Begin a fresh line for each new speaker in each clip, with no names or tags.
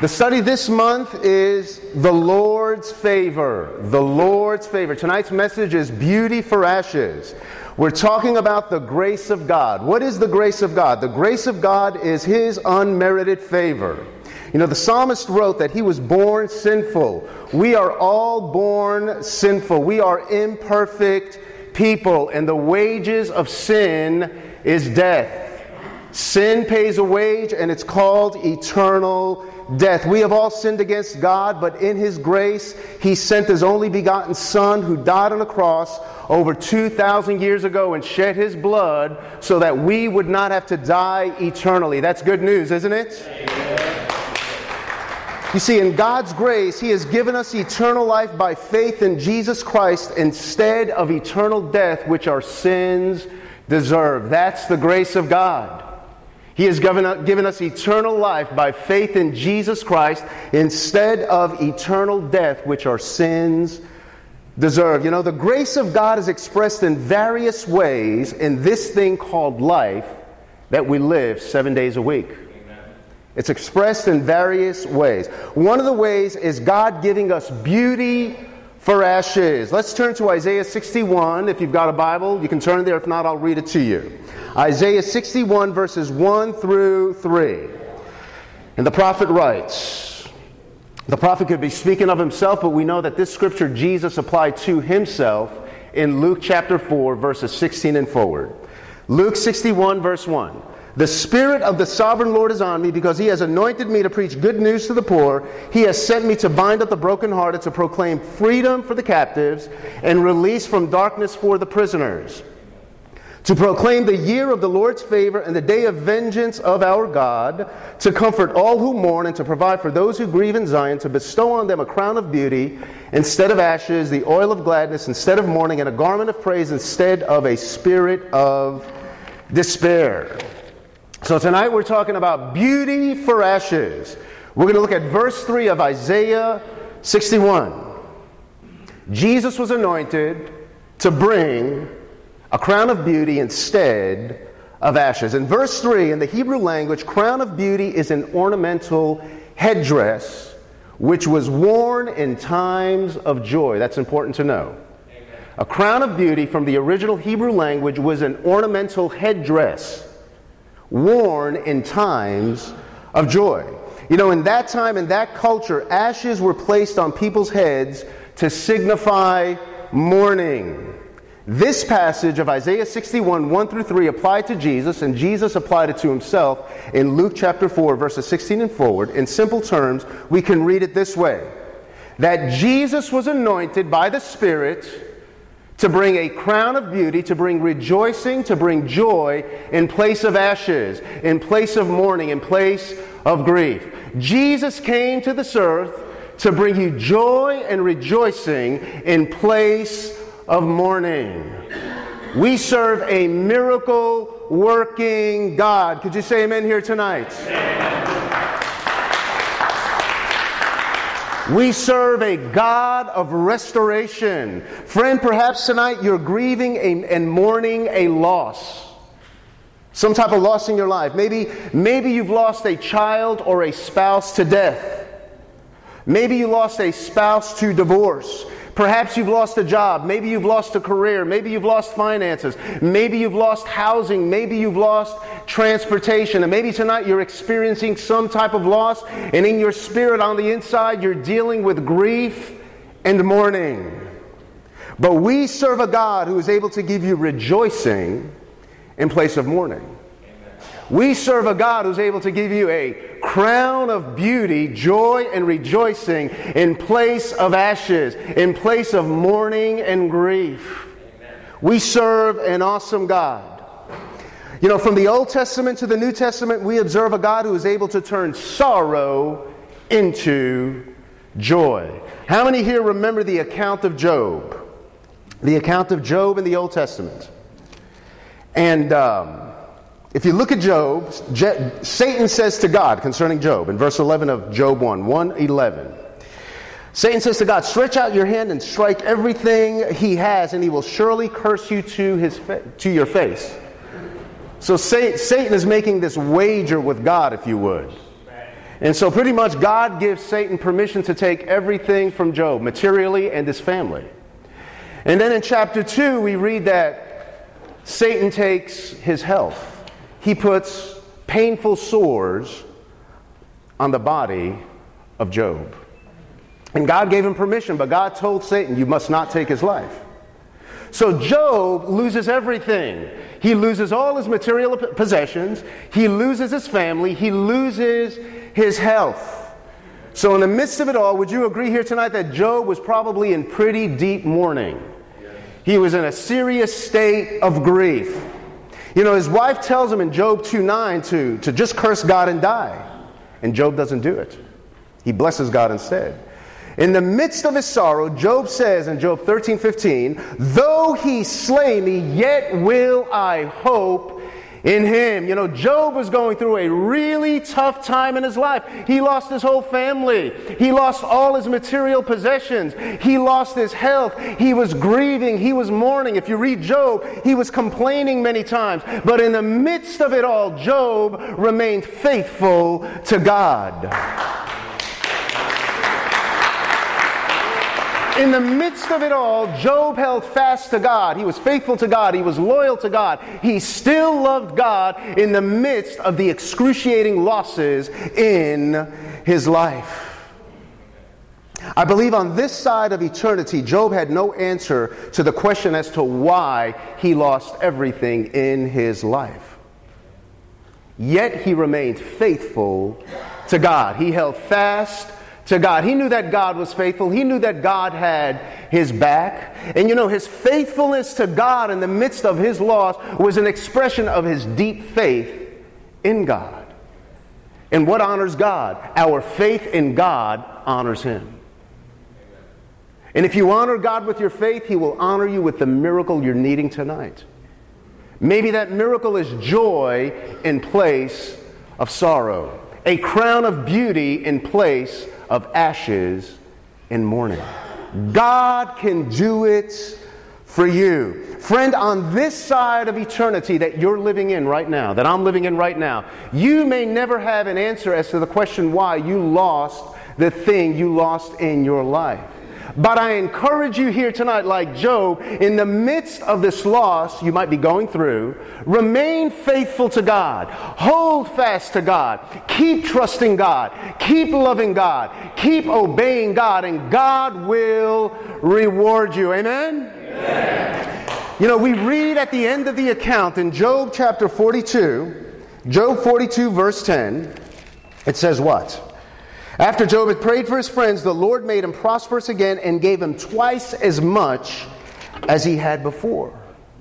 The study this month is the Lord's favor. The Lord's favor. Tonight's message is beauty for ashes. We're talking about the grace of God. What is the grace of God? The grace of God is His unmerited favor. You know, the psalmist wrote that he was born sinful. We are all born sinful. We are imperfect people, and the wages of sin is death. Sin pays a wage, and it's called eternal death. We have all sinned against God, but in His grace, He sent His only begotten Son who died on a cross over 2,000 years ago and shed His blood so that we would not have to die eternally. That's good news, isn't it? Amen. You see, in God's grace, He has given us eternal life by faith in Jesus Christ instead of eternal death, which our sins deserve. That's the grace of God. He has given us eternal life by faith in Jesus Christ instead of eternal death, which our sins deserve. You know, the grace of God is expressed in various ways in this thing called life that we live 7 days a week. Amen. It's expressed in various ways. One of the ways is God giving us beauty for ashes. Let's turn to Isaiah 61. If you've got a Bible, you can turn there. If not, I'll read it to you. Isaiah 61, verses 1 through 3. And the prophet writes, the prophet could be speaking of himself, but we know that this scripture Jesus applied to himself in Luke chapter 4, verses 16 and forward. Luke 61, verse 1. The Spirit of the Sovereign Lord is on me because He has anointed me to preach good news to the poor. He has sent me to bind up the brokenhearted, to proclaim freedom for the captives and release from darkness for the prisoners, to proclaim the year of the Lord's favor and the day of vengeance of our God, to comfort all who mourn and to provide for those who grieve in Zion, to bestow on them a crown of beauty instead of ashes, the oil of gladness instead of mourning, and a garment of praise instead of a spirit of despair. So tonight we're talking about beauty for ashes. We're going to look at verse 3 of Isaiah 61. Jesus was anointed to bring a crown of beauty instead of ashes. In verse 3, in the Hebrew language, crown of beauty is an ornamental headdress which was worn in times of joy. That's important to know. Amen. A crown of beauty from the original Hebrew language was an ornamental headdress worn in times of joy. You know, in that time, in that culture, ashes were placed on people's heads to signify mourning. This passage of Isaiah 61, 1 through 3 applied to Jesus, and Jesus applied it to Himself in Luke chapter 4, verses 16 and forward. In simple terms, we can read it this way: that Jesus was anointed by the Spirit to bring a crown of beauty, to bring rejoicing, to bring joy in place of ashes, in place of mourning, in place of grief. Jesus came to this earth to bring you joy and rejoicing in place of mourning. We serve a miracle-working God. Could you say amen here tonight? Amen. We serve a God of restoration. Friend, perhaps tonight you're grieving and mourning a loss. Some type of loss in your life. Maybe you've lost a child or a spouse to death. Maybe you lost a spouse to divorce. Perhaps you've lost a job. Maybe you've lost a career. Maybe you've lost finances. Maybe you've lost housing. Maybe you've lost transportation. And maybe tonight you're experiencing some type of loss, and in your spirit on the inside you're dealing with grief and mourning. But we serve a God who is able to give you rejoicing in place of mourning. We serve a God who's able to give you a crown of beauty, joy, and rejoicing in place of ashes, in place of mourning and grief. Amen. We serve an awesome God. You know, from the Old Testament to the New Testament, we observe a God who is able to turn sorrow into joy. How many here remember the account of Job? The account of Job in the Old Testament. And if you look at Job, Satan says to God concerning Job, in verse 11 of Job 1:11, Satan says to God, "Stretch out your hand and strike everything he has, and he will surely curse you to your face." So Satan is making this wager with God, if you would. And so pretty much God gives Satan permission to take everything from Job, materially and his family. And then in chapter 2, we read that Satan takes his health. He puts painful sores on the body of Job. And God gave him permission, but God told Satan, you must not take his life. So Job loses everything. He loses all his material possessions. He loses his family. He loses his health. So in the midst of it all, would you agree here tonight that Job was probably in pretty deep mourning? He was in a serious state of grief. You know, his wife tells him in Job 2:9 to just curse God and die. And Job doesn't do it. He blesses God instead. In the midst of his sorrow, Job says in Job 13:15, though he slay me, yet will I hope in him. You know, Job was going through a really tough time in his life. He lost his whole family. He lost all his material possessions. He lost his health. He was grieving. He was mourning. If you read Job, he was complaining many times. But in the midst of it all, Job remained faithful to God. In the midst of it all, Job held fast to God. He was faithful to God. He was loyal to God. He still loved God in the midst of the excruciating losses in his life. I believe on this side of eternity, Job had no answer to the question as to why he lost everything in his life. Yet he remained faithful to God. He held fast to God. He knew that God was faithful. He knew that God had his back. And you know, his faithfulness to God in the midst of his loss was an expression of his deep faith in God. And what honors God? Our faith in God honors him. And if you honor God with your faith, he will honor you with the miracle you're needing tonight. Maybe that miracle is joy in place of sorrow. A crown of beauty in place of ashes and mourning. God can do it for you. Friend, on this side of eternity that you're living in right now, that I'm living in right now, you may never have an answer as to the question why you lost the thing you lost in your life. But I encourage you here tonight, like Job, in the midst of this loss you might be going through, remain faithful to God. Hold fast to God. Keep trusting God. Keep loving God. Keep obeying God, and God will reward you. Amen? Amen. You know, we read at the end of the account in Job chapter 42, Job 42 verse 10, it says what? After Job had prayed for his friends, the Lord made him prosperous again and gave him twice as much as he had before.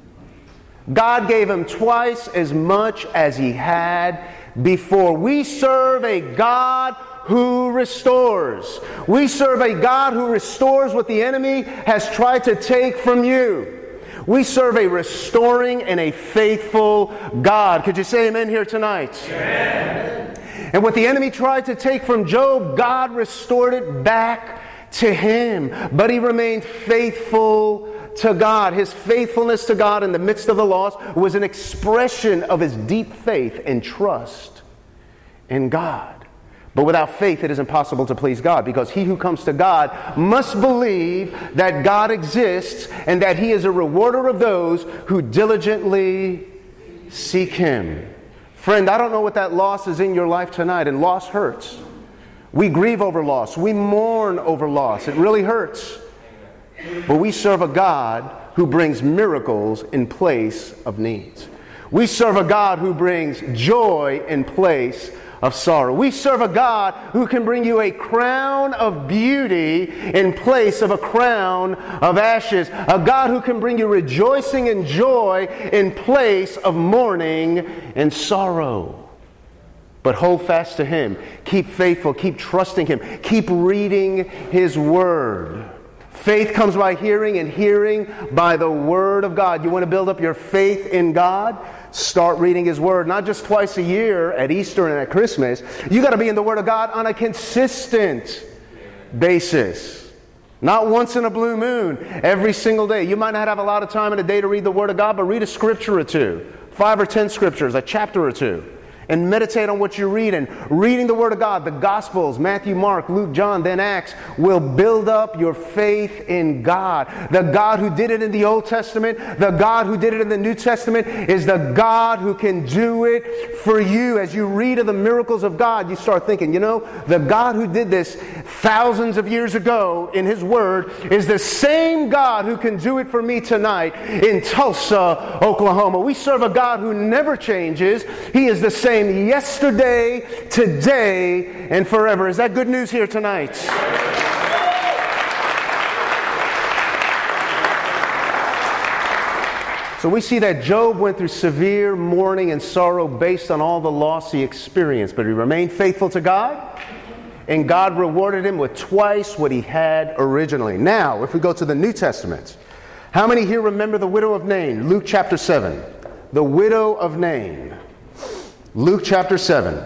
God gave him twice as much as he had before. We serve a God who restores. We serve a God who restores what the enemy has tried to take from you. We serve a restoring and a faithful God. Could you say amen here tonight? Amen. And what the enemy tried to take from Job, God restored it back to him. But he remained faithful to God. His faithfulness to God in the midst of the loss was an expression of his deep faith and trust in God. But without faith, it is impossible to please God, because he who comes to God must believe that God exists and that he is a rewarder of those who diligently seek him. Friend, I don't know what that loss is in your life tonight, and loss hurts. We grieve over loss. We mourn over loss. It really hurts. But we serve a God who brings miracles in place of needs. We serve a God who brings joy in place of sorrow. We serve a God who can bring you a crown of beauty in place of a crown of ashes. A God who can bring you rejoicing and joy in place of mourning and sorrow. But hold fast to him. Keep faithful. Keep trusting him. Keep reading his word. Faith comes by hearing, and hearing by the word of God. You want to build up your faith in God? Start reading his word, not just twice a year at Easter and at Christmas. You got to be in the word of God on a consistent basis. Not once in a blue moon, every single day. You might not have a lot of time in a day to read the word of God, but read a scripture or two, 5 or 10 scriptures, a chapter or two, and meditate on what you're reading. Reading the Word of God, the Gospels, Matthew, Mark, Luke, John, then Acts, will build up your faith in God. The God who did it in the Old Testament, the God who did it in the New Testament, is the God who can do it for you. As you read of the miracles of God, you start thinking, the God who did this thousands of years ago in His Word is the same God who can do it for me tonight in Tulsa, Oklahoma. We serve a God who never changes. He is the same yesterday, today, and forever. Is that good news here tonight? So we see that Job went through severe mourning and sorrow based on all the loss he experienced, but he remained faithful to God, and God rewarded him with twice what he had originally. Now, if we go to the New Testament, how many here remember the widow of Nain? Luke chapter 7. The widow of Nain. Luke chapter 7.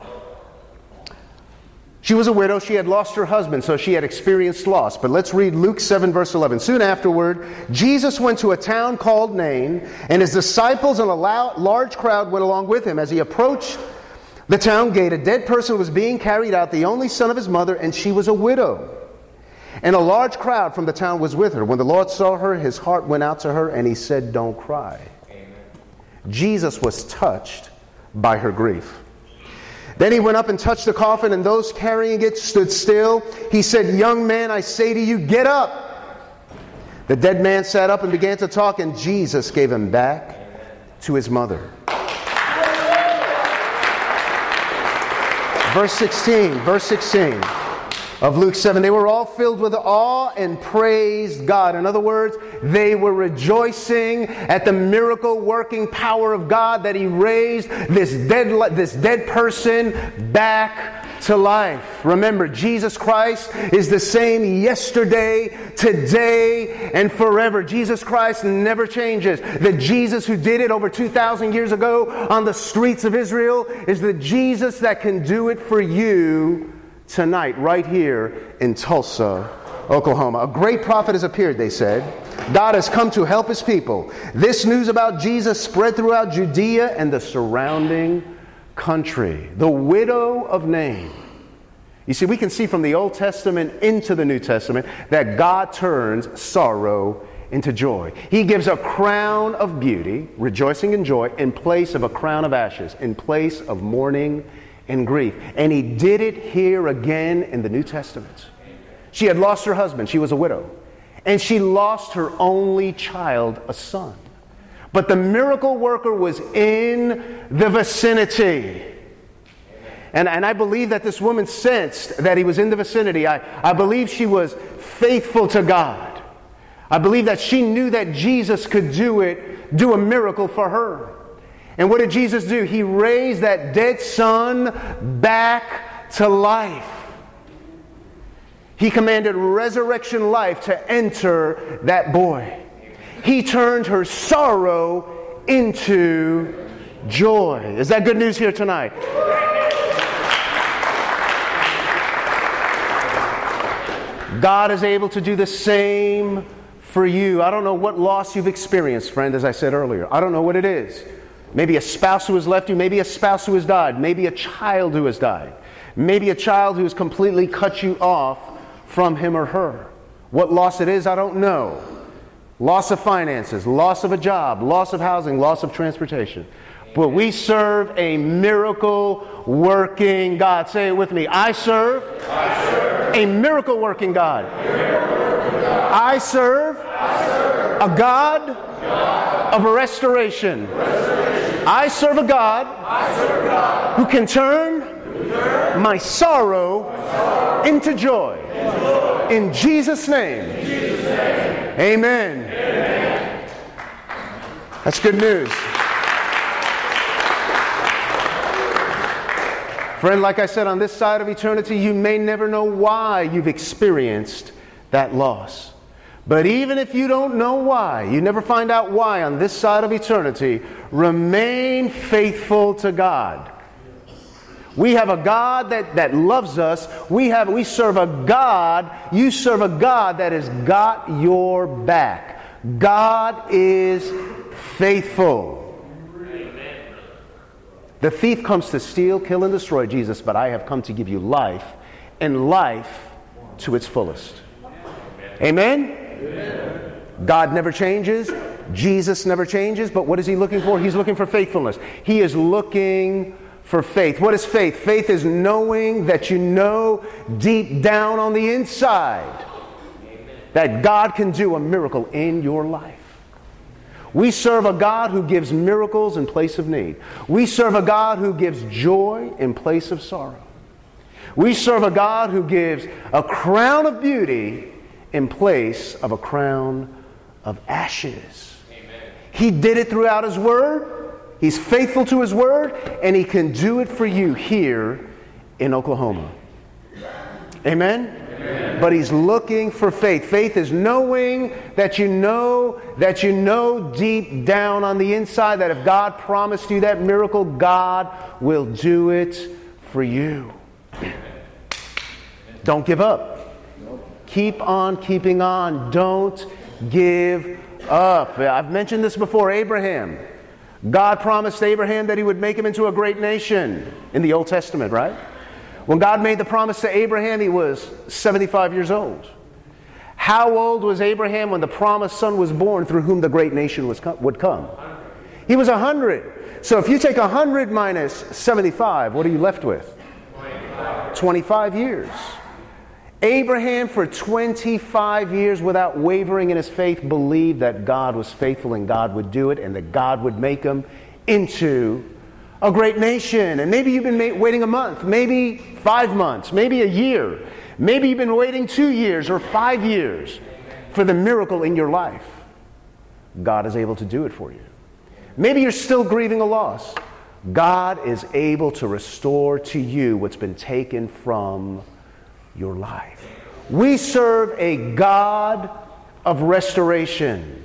She was a widow. She had lost her husband, so she had experienced loss. But let's read Luke 7, verse 11. Soon afterward, Jesus went to a town called Nain, and his disciples and a large crowd went along with him. As he approached the town gate, a dead person was being carried out, the only son of his mother, and she was a widow. And a large crowd from the town was with her. When the Lord saw her, his heart went out to her, and he said, "Don't cry." Amen. Jesus was touched by her grief. Then he went up and touched the coffin, and those carrying it stood still. He said, "Young man, I say to you, get up." The dead man sat up and began to talk, and Jesus gave him back to his mother. Verse 16 of Luke 7. They were all filled with awe and praised God. In other words, they were rejoicing at the miracle working power of God that He raised this dead person back to life. Remember, Jesus Christ is the same yesterday, today, and forever. Jesus Christ never changes. The Jesus who did it over 2,000 years ago on the streets of Israel is the Jesus that can do it for you tonight, right here in Tulsa, Oklahoma. A great prophet has appeared, they said. God has come to help His people. This news about Jesus spread throughout Judea and the surrounding country. The widow of Nain. You see, we can see from the Old Testament into the New Testament that God turns sorrow into joy. He gives a crown of beauty, rejoicing in joy, in place of a crown of ashes, in place of mourning and grief. And He did it here again in the New Testament. She had lost her husband. She was a widow. And she lost her only child, a son. But the miracle worker was in the vicinity. And I believe that this woman sensed that He was in the vicinity. I believe she was faithful to God. I believe that she knew that Jesus could do a miracle for her. And what did Jesus do? He raised that dead son back to life. He commanded resurrection life to enter that boy. He turned her sorrow into joy. Is that good news here tonight? God is able to do the same for you. I don't know what loss you've experienced, friend, as I said earlier. I don't know what it is. Maybe a spouse who has left you, maybe a spouse who has died, maybe a child who has died, maybe a child who has completely cut you off from him or her. What loss it is, I don't know. Loss of finances, loss of a job, loss of housing, loss of transportation. But we serve a miracle-working God. Say it with me. I serve a miracle-working God. I serve a God of restoration. I serve a God who can turn my sorrow into joy. In Jesus' name. Amen. That's good news. Friend, like I said, on this side of eternity, you may never know why you've experienced that loss. But even if you don't know why, you never find out why on this side of eternity, remain faithful to God. We have a God that loves us. We serve a God, you serve a God that has got your back. God is faithful. The thief comes to steal, kill, and destroy, Jesus, but I have come to give you life, and life to its fullest. Amen? Amen. God never changes. Jesus never changes. But what is he looking for? He's looking for faithfulness. He is looking for faith. What is faith? Faith is knowing that you know deep down on the inside that God can do a miracle in your life. We serve a God who gives miracles in place of need. We serve a God who gives joy in place of sorrow. We serve a God who gives a crown of beauty in place of a crown of ashes. Amen. He did it throughout His Word. He's faithful to His Word, and He can do it for you here in Oklahoma. Amen? Amen. But He's looking for faith. Faith is knowing that you know deep down on the inside that if God promised you that miracle, God will do it for you. Don't give up. Keep on keeping on. Don't give up. I've mentioned this before. Abraham. God promised Abraham that He would make him into a great nation in the Old Testament, right? When God made the promise to Abraham, he was 75 years old. How old was Abraham when the promised son was born through whom the great nation would come? He was 100. So if you take 100 minus 75, what are you left with? 25 years. Abraham, for 25 years, without wavering in his faith, believed that God was faithful and God would do it and that God would make him into a great nation. And maybe you've been waiting a month, maybe 5 months, maybe a year. Maybe you've been waiting 2 years or 5 years for the miracle in your life. God is able to do it for you. Maybe you're still grieving a loss. God is able to restore to you what's been taken from your life. We serve a God of restoration.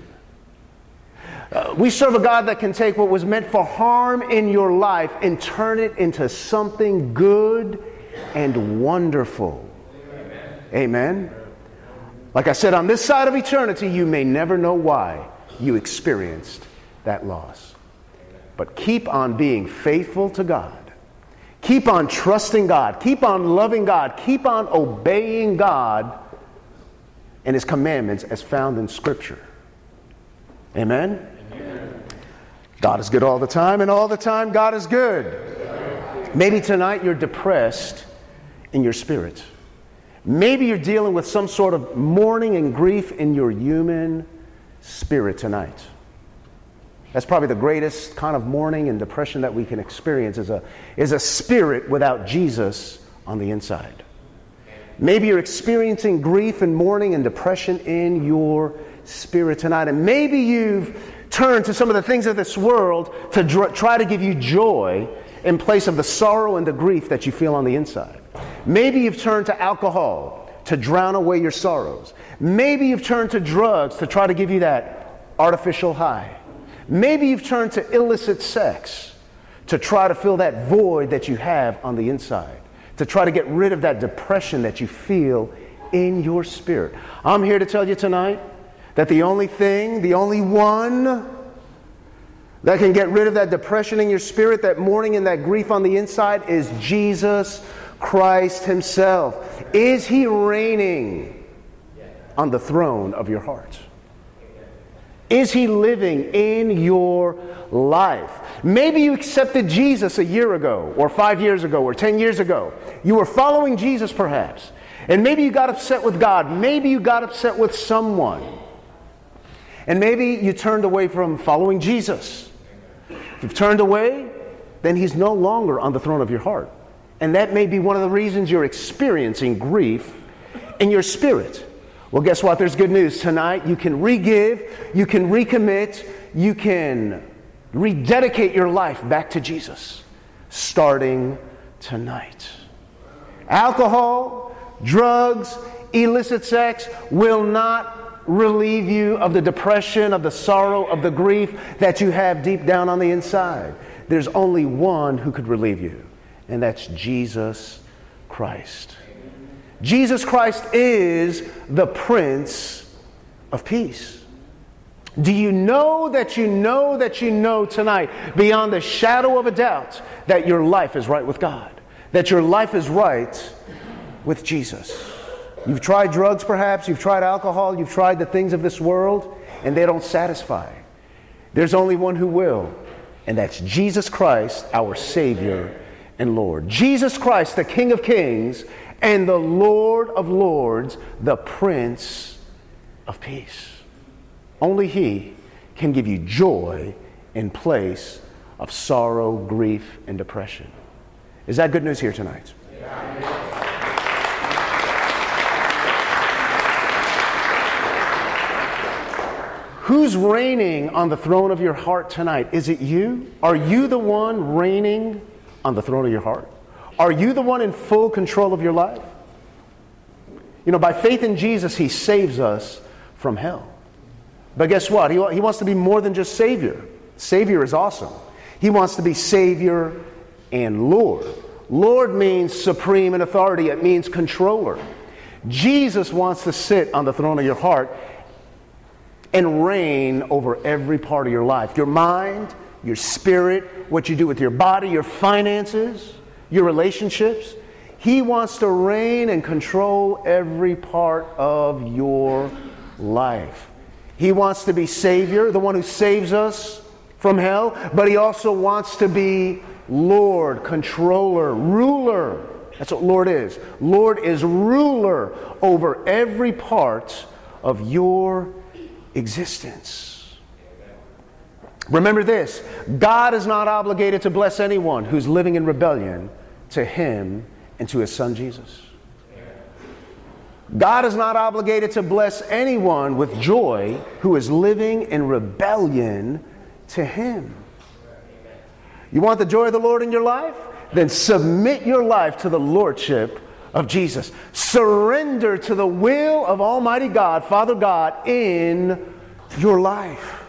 We serve a God that can take what was meant for harm in your life and turn it into something good and wonderful. Amen. Like I said, on this side of eternity, you may never know why you experienced that loss. But keep on being faithful to God. Keep on trusting God. Keep on loving God. Keep on obeying God and His commandments as found in Scripture. Amen? Amen. God is good all the time, and all the time God is good. Maybe tonight you're depressed in your spirit. Maybe you're dealing with some sort of mourning and grief in your human spirit tonight. That's probably the greatest kind of mourning and depression that we can experience is a spirit without Jesus on the inside. Maybe you're experiencing grief and mourning and depression in your spirit tonight. And maybe you've turned to some of the things of this world to try to give you joy in place of the sorrow and the grief that you feel on the inside. Maybe you've turned to alcohol to drown away your sorrows. Maybe you've turned to drugs to try to give you that artificial high. Maybe you've turned to illicit sex to try to fill that void that you have on the inside, to try to get rid of that depression that you feel in your spirit. I'm here to tell you tonight that the only one that can get rid of that depression in your spirit, that mourning and that grief on the inside, is Jesus Christ Himself. Is He reigning on the throne of your heart? Is He living in your life? Maybe you accepted Jesus a year ago, or 5 years ago, or 10 years ago. You were following Jesus perhaps. And maybe you got upset with God. Maybe you got upset with someone. And maybe you turned away from following Jesus. If you've turned away, then He's no longer on the throne of your heart. And that may be one of the reasons you're experiencing grief in your spirit. Well, guess what? There's good news. Tonight, you can re-give, you can recommit, you can rededicate your life back to Jesus, starting tonight. Alcohol, drugs, illicit sex will not relieve you of the depression, of the sorrow, of the grief that you have deep down on the inside. There's only one who could relieve you, and that's Jesus Christ. Jesus Christ is the Prince of Peace. Do you know that you know that you know tonight, beyond the shadow of a doubt, that your life is right with God? That your life is right with Jesus? You've tried drugs perhaps, you've tried alcohol, you've tried the things of this world, and they don't satisfy. There's only one who will, and that's Jesus Christ, our Savior and Lord. Jesus Christ, the King of Kings and the Lord of Lords, the Prince of Peace. Only He can give you joy in place of sorrow, grief, and depression. Is that good news here tonight? Yeah. Who's reigning on the throne of your heart tonight? Is it you? Are you the one reigning on the throne of your heart? Are you the one in full control of your life? You know, by faith in Jesus, He saves us from hell. But guess what? He wants to be more than just Savior. Savior is awesome. He wants to be Savior and Lord. Lord means supreme in authority. It means controller. Jesus wants to sit on the throne of your heart and reign over every part of your life. Your mind, your spirit, what you do with your body, your finances, your relationships. He wants to reign and control every part of your life. He wants to be Savior, the one who saves us from hell, but He also wants to be Lord, controller, ruler. That's what Lord is. Lord is ruler over every part of your existence. Remember this: God is not obligated to bless anyone who's living in rebellion to Him and to His Son Jesus. God is not obligated to bless anyone with joy who is living in rebellion to Him. You want the joy of the Lord in your life? Then submit your life to the Lordship of Jesus. Surrender to the will of Almighty God, Father God, in your life.